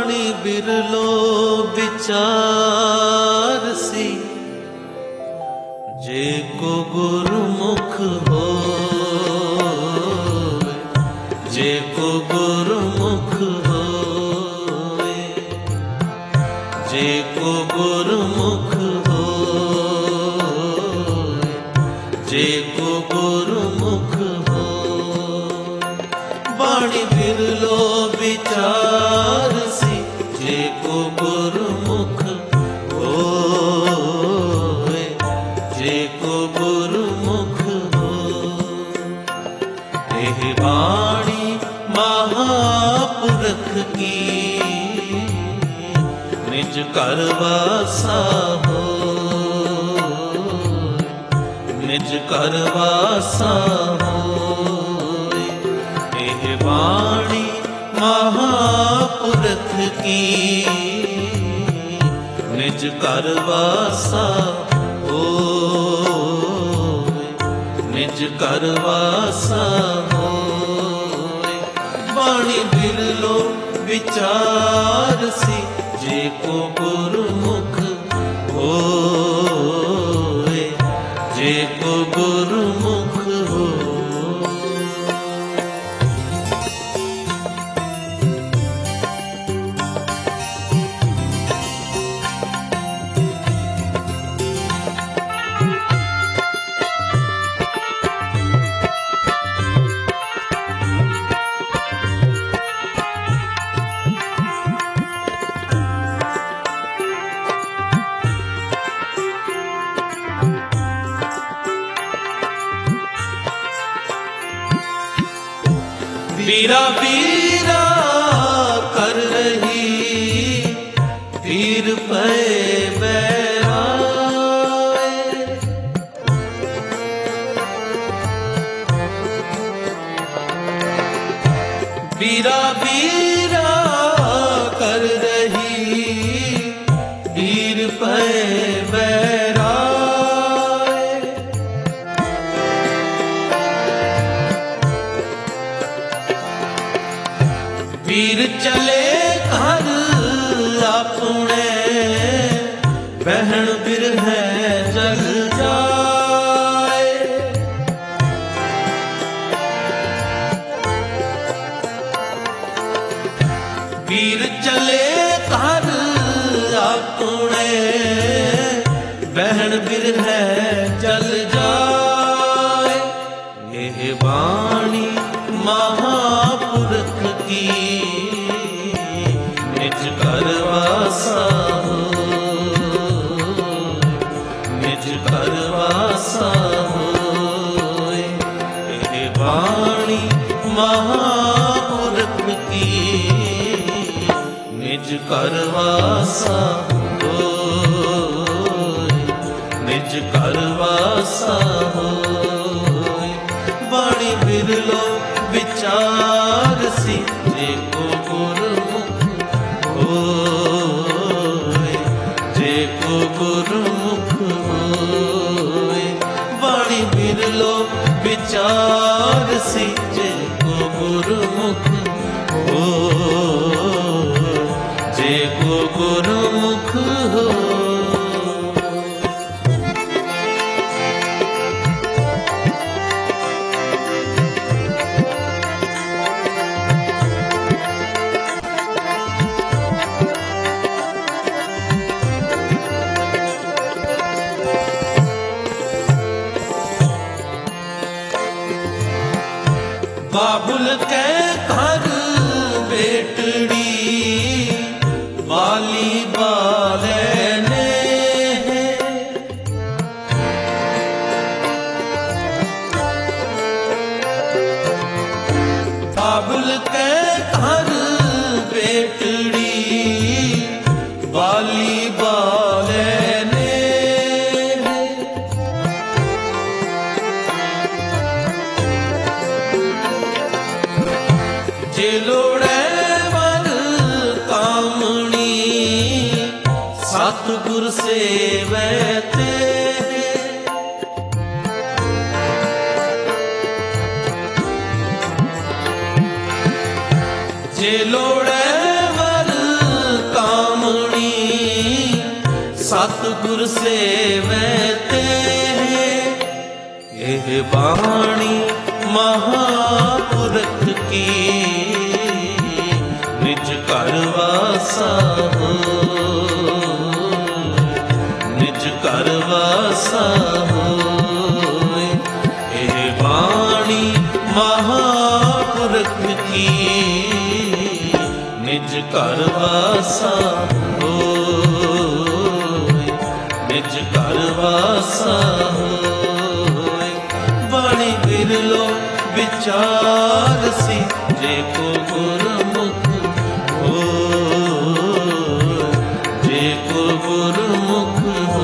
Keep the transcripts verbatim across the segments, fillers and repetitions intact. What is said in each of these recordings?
बाणी बिरलो विचार सी, जे को गुरुमुख हो, जे को गुरुमुख हो, जे को गुरुमुख हो, जे को गुरुमुख हो। बाणी बिरलो विचार सी, जे को गुरुमुख हो, जे को गुरुमुख हो। एह बाणी महापुरख की, निज कर वासा हो, निज कर वासा हो। एह वाणी महापुरख की, निज कर वासा हो, निज कर वासा हो। वाणी बिरलो विचार सी, जे को गुरुमुख हो, जे को गुरुमुख हो। वीरा वीरा कर रही वीर पे बैराए, वीरा वीरा कर रही वीर पे बैराए। वीर चले घर अपने, बहन बिरह जल जाए। वीर चले घर अपने, बहन बिरह जल जाए। यह वाणी महापुरख की, निज कर वासा हो, निज कर वासा हो। यह वाणी महापुरख की, निज कर वासा हो, निज कर वासा हो। बाणी बिरलो विचार सी, जे को गुरुमुख हो, जे को गुरुमुख हो। बाणी बिरलो विचार सी, जे को गुरुमुख हो, जे को गुरुमुख हो। बाबुल के घर बेटड़ी बाली बाले ने, बाबुल के घर बेटड़ी बाली बाले ने। जे लोड़े वर कामणी, सतगुर सेवते। जे लोड़े वर सतगुर सेवै ते यह बाणी महापुरख की निज घर वासा हो निज घर वासा हो यह बाणी महापुरख की निज घर वासा हो निज घर वासा होए बाणी बिरलो विचार सी जे को गुरमुख हो जे को गुरमुख हो।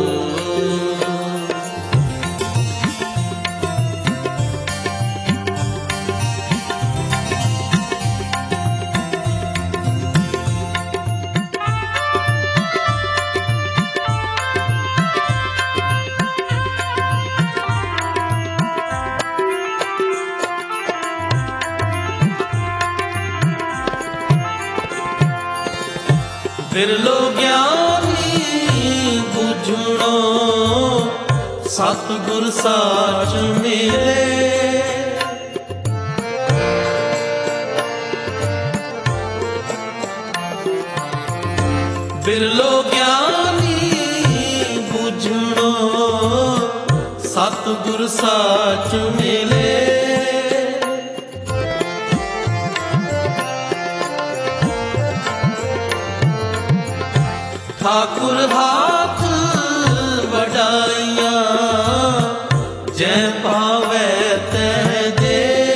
बिरलो ज्ञानी बुझणो सतगुर साच मिले बिरलो ज्ञानी बुझणो सतगुर साच मिले ठाकुर हाथ वडाइया जै पावै तै दे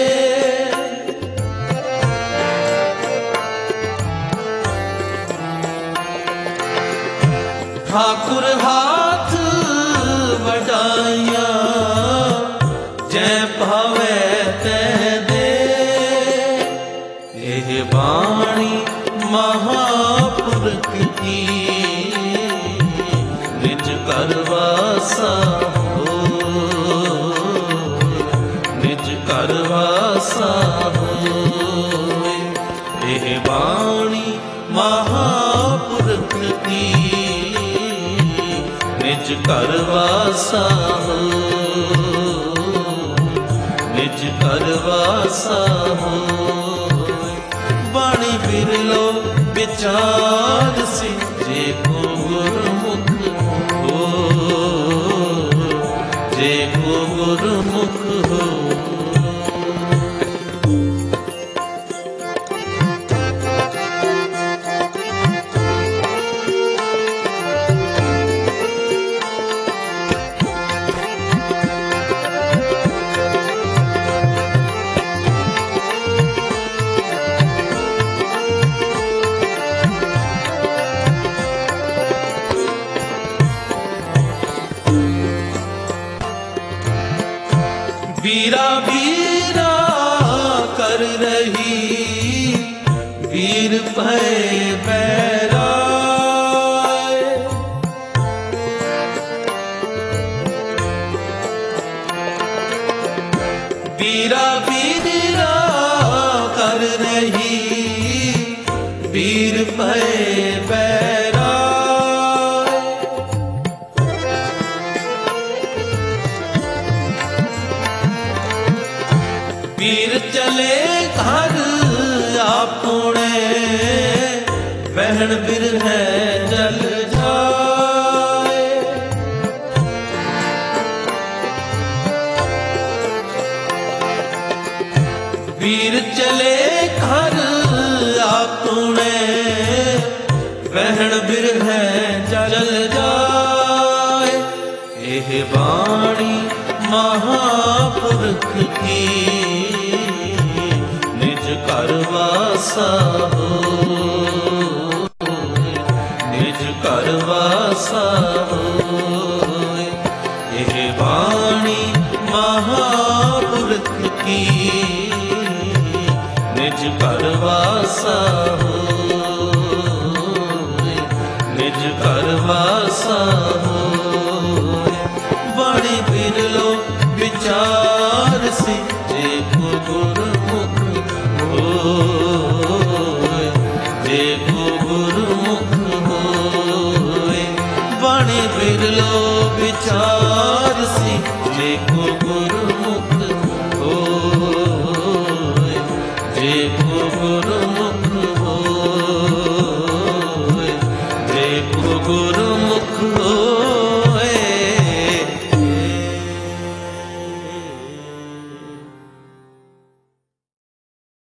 ठाकुर हाथ वडाइया जै पावै तै दे यह बाणी महापुरख की निज घर वासा हो निज घर वासा हो यह बाणी महापुरख की निज घर वासा हो निज घर वासा हो बाणी बिरलो विचार सी जे को गुरमुख हो जे को गुरमुख हो। वीरा वीरा कर रही वीर भय बैराय वीरा वीरा कर रही वीर भय बैराय वीर चले घर आपने बहन बिरह जल जाए वीर चले घर आपने बहन बिरह जल जाए यह बाणी महापुरख की निज घर वासा हो निज घर वासा हो यह बाणी महापुरख की निज घर वासा हो निज घर वासा हो बाणी बिरलो विचार से जे को गुरमुख हो जे को गुरमुख हो ਬਿਰਲੋ ਵਿਚਾਰ ਸੀ ਜੇ ਕੋ ਗੁਰਮੁਖ ਹੋਏ, ਜੇ ਕੋ ਗੁਰਮੁਖ ਹੋਏ, ਜੇ ਕੋ ਗੁਰਮੁਖ ਹੋਏ।